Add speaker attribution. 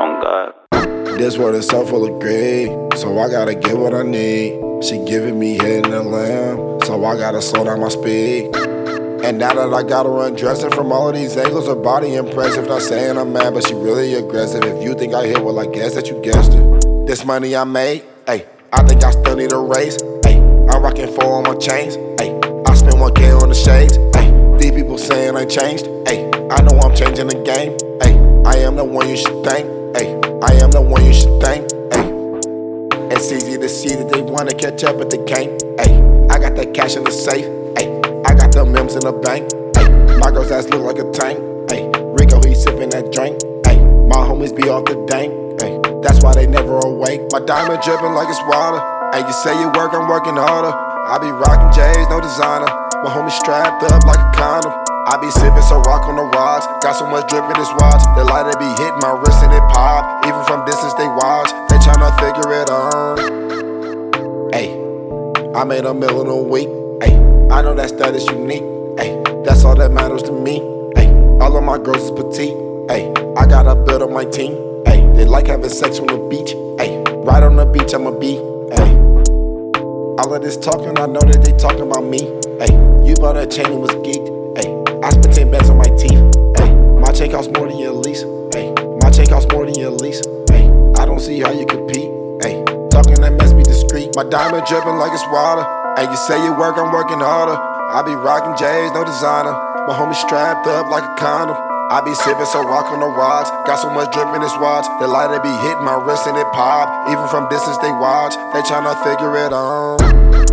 Speaker 1: On God.
Speaker 2: This world is so full of greed, so I gotta get what I need. She giving me head in the lamb, so I gotta slow down my speed. And now that I got her undressing from all of these angles, her body impressive. Not saying I'm mad, but she really aggressive. If you think I hit, well, I guess that you guessed it. This money I made, ayy, I think I still need a raise, ayy. I'm rocking 4 on my chains, ayy. I spend 1K on the shades, ayy. These people saying I changed, ayy. I know I'm changing the game, ayy. I am the one you should thank, ayy. I am the one you should thank, ayy. It's easy to see that they wanna catch up, but they can't, ayy. I got that cash in the safe, ayy. I got the Mims in the bank, ayy. My girl's ass look like a tank, ayy. Rico, he sippin' that drink, ayy. My homies be off the dank, ayy. That's why they never awake. My diamond drippin' like it's water, ayy. You say you work, I'm working harder. I be rockin' J's, no designer. My homie strapped up like a condom. I be sippin' so rock on the rods. Got so much drip in this watch. The lighter be hitting my wrist and it pop. Even from distance they watch. They tryna figure it out. Ayy, I made $1 million a week. Ayy, I know that status unique. Ayy, that's all that matters to me. Ayy, all of my girls is petite. Ayy, I got a build on my team. Ayy, they like having sex on the beach. Ayy, right on the beach I'ma be. Ayy, all of this talking, I know that they talking about me. Ayy, you bought a chain and was geeked. Ayy, I spent 10 bands on my teeth. Ayy, my chain costs more than your lease. Ayy, my chain costs more than your lease. Ayy, I don't see how you compete. Ayy, talking that mess be discreet. My diamond dripping like it's water. Ayy, you say you work, I'm working harder. I be rocking J's, no designer. My homie strapped up like a condom. I be sipping so rock on the rods. Got so much drip in this watch. The lighter be hitting my wrist and it pop. Even from distance they watch. They tryna figure it out.